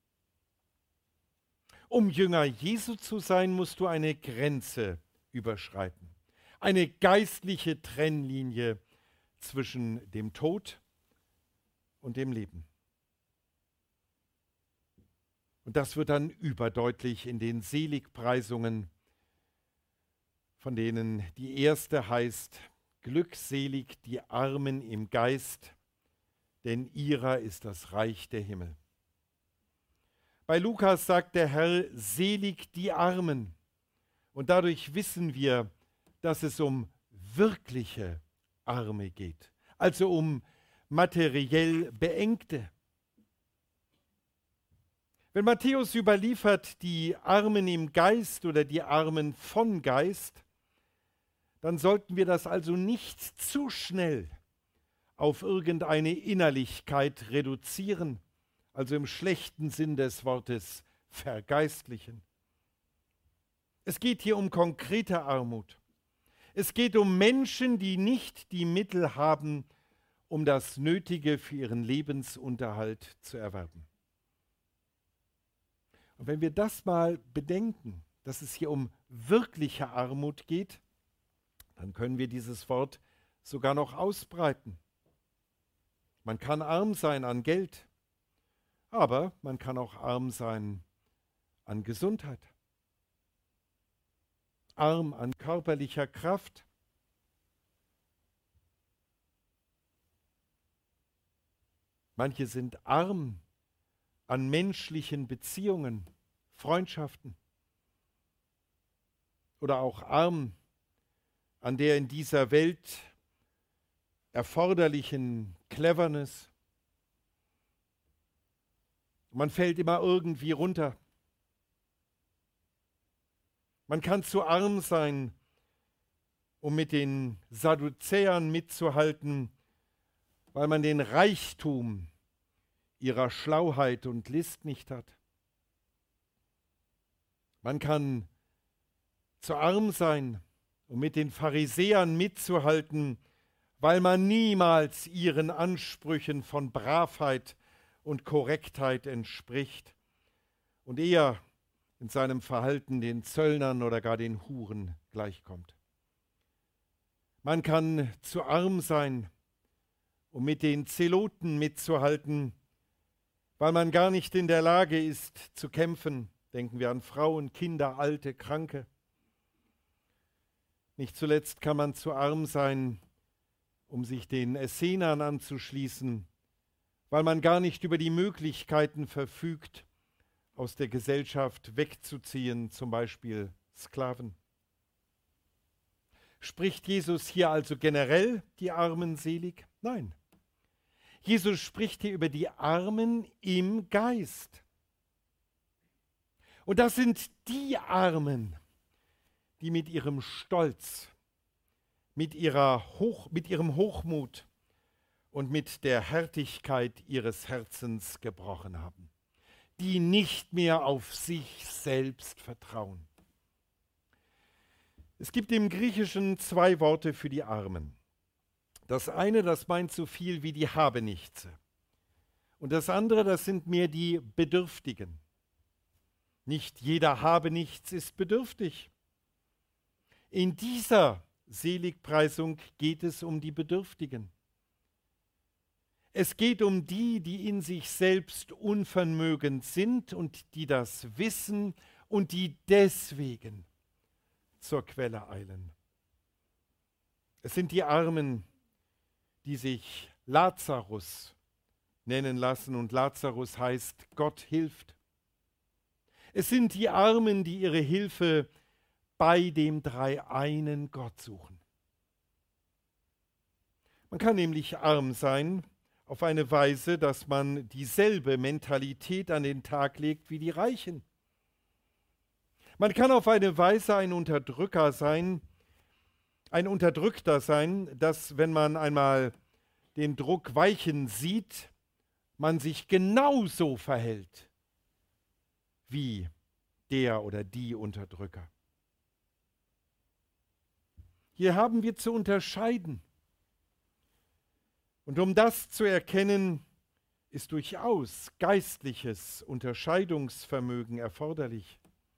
Um Jünger Jesu zu sein, musst du eine Grenze überschreiten. Eine geistliche Trennlinie zwischen dem Tod und dem Leben. Und das wird dann überdeutlich in den Seligpreisungen, von denen die erste heißt, glückselig die Armen im Geist, denn ihrer ist das Reich der Himmel. Bei Lukas sagt der Herr, selig die Armen. Und dadurch wissen wir, dass es um wirkliche Arme geht, also um materiell Beengte. Wenn Matthäus überliefert die Armen im Geist oder die Armen von Geist, dann sollten wir das also nicht zu schnell auf irgendeine Innerlichkeit reduzieren, also im schlechten Sinn des Wortes vergeistlichen. Es geht hier um konkrete Armut. Es geht um Menschen, die nicht die Mittel haben, um das Nötige für ihren Lebensunterhalt zu erwerben. Und wenn wir das mal bedenken, dass es hier um wirkliche Armut geht, dann können wir dieses Wort sogar noch ausbreiten. Man kann arm sein an Geld, aber man kann auch arm sein an Gesundheit, arm an körperlicher Kraft. Manche sind arm an menschlichen Beziehungen, Freundschaften oder auch arm an der in dieser Welt erforderlichen Cleverness. Man fällt immer irgendwie runter. Man kann zu arm sein um mit den Sadduzäern mitzuhalten, weil man den Reichtum ihrer Schlauheit und List nicht hat. Man kann zu arm sein, um mit den Pharisäern mitzuhalten, weil man niemals ihren Ansprüchen von Bravheit und Korrektheit entspricht und eher in seinem Verhalten den Zöllnern oder gar den Huren gleichkommt. Man kann zu arm sein, um mit den Zeloten mitzuhalten, weil man gar nicht in der Lage ist zu kämpfen. Denken wir an Frauen, Kinder, Alte, Kranke. Nicht zuletzt kann man zu arm sein, um sich den Essenern anzuschließen, weil man gar nicht über die Möglichkeiten verfügt, aus der Gesellschaft wegzuziehen, zum Beispiel Sklaven. Spricht Jesus hier also generell die Armen selig? Nein. Jesus spricht hier über die Armen im Geist. Und das sind die Armen, die mit ihrem Stolz, mit ihrem Hochmut und mit der Härtigkeit ihres Herzens gebrochen haben, die nicht mehr auf sich selbst vertrauen. Es gibt im Griechischen 2 Worte für die Armen. Das eine, das meint so viel wie die Habenichtse. Und das andere, das sind mehr die Bedürftigen. Nicht jeder Habenichts ist bedürftig. In dieser Seligpreisung geht es um die Bedürftigen. Es geht um die, die in sich selbst unvermögend sind und die das wissen und die deswegen zur Quelle eilen. Es sind die Armen, die sich Lazarus nennen lassen, und Lazarus heißt Gott hilft. Es sind die Armen, die ihre Hilfe bei dem dreieinen Gott suchen. Man kann nämlich arm sein auf eine Weise, dass man dieselbe Mentalität an den Tag legt wie die Reichen. Man kann auf eine Weise ein Unterdrückter sein, dass, wenn man einmal den Druck weichen sieht, man sich genauso verhält wie der oder die Unterdrücker. Hier haben wir zu unterscheiden. Und um das zu erkennen, ist durchaus geistliches Unterscheidungsvermögen erforderlich.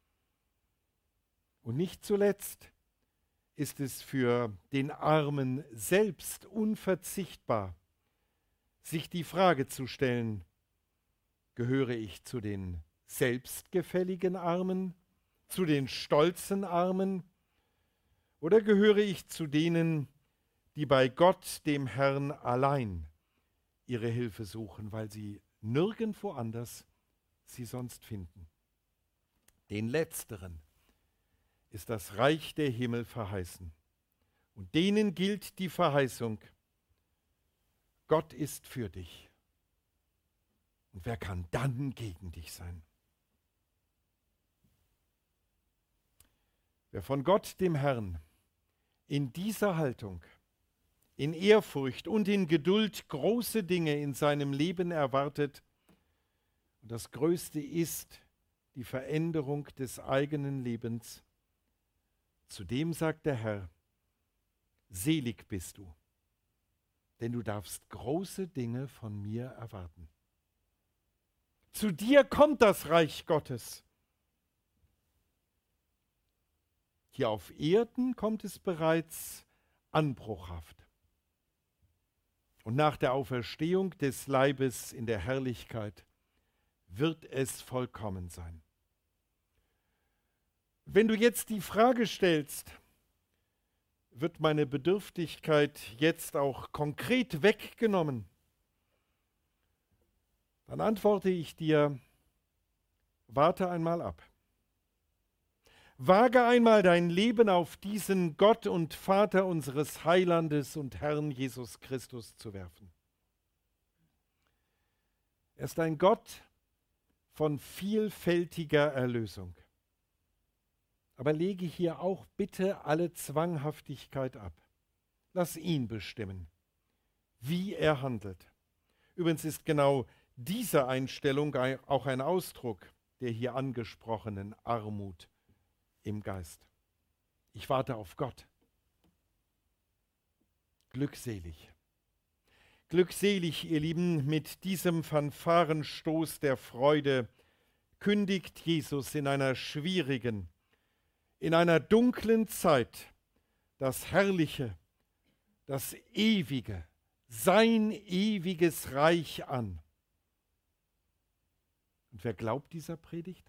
Und nicht zuletzt ist es für den Armen selbst unverzichtbar, sich die Frage zu stellen: Gehöre ich zu den selbstgefälligen Armen, zu den stolzen Armen, oder gehöre ich zu denen, die bei Gott, dem Herrn, allein ihre Hilfe suchen, weil sie nirgendwo anders sie sonst finden? Den Letzteren ist das Reich der Himmel verheißen. Und denen gilt die Verheißung: Gott ist für dich. Und wer kann dann gegen dich sein? Wer von Gott, dem Herrn, in dieser Haltung, in Ehrfurcht und in Geduld große Dinge in seinem Leben erwartet, und das Größte ist die Veränderung des eigenen Lebens, zu dem sagt der Herr: Selig bist du, denn du darfst große Dinge von mir erwarten. Zu dir kommt das Reich Gottes. Hier auf Erden kommt es bereits anbruchhaft. Und nach der Auferstehung des Leibes in der Herrlichkeit wird es vollkommen sein. Wenn du jetzt die Frage stellst, wird meine Bedürftigkeit jetzt auch konkret weggenommen, dann antworte ich dir: Warte einmal ab. Wage einmal dein Leben auf diesen Gott und Vater unseres Heilandes und Herrn Jesus Christus zu werfen. Er ist ein Gott von vielfältiger Erlösung. Aber lege hier auch bitte alle Zwanghaftigkeit ab. Lass ihn bestimmen, wie er handelt. Übrigens ist genau diese Einstellung auch ein Ausdruck der hier angesprochenen Armut im Geist. Ich warte auf Gott. Glückselig. Glückselig, ihr Lieben, mit diesem Fanfarenstoß der Freude kündigt Jesus in einer schwierigen, in einer dunklen Zeit das Herrliche, das Ewige, sein ewiges Reich an. Und wer glaubt dieser Predigt?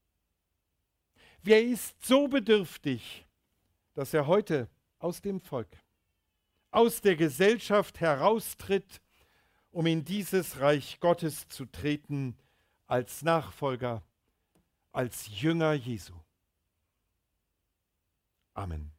Wer ist so bedürftig, dass er heute aus dem Volk, aus der Gesellschaft heraustritt, um in dieses Reich Gottes zu treten, als Nachfolger, als Jünger Jesu? Amen.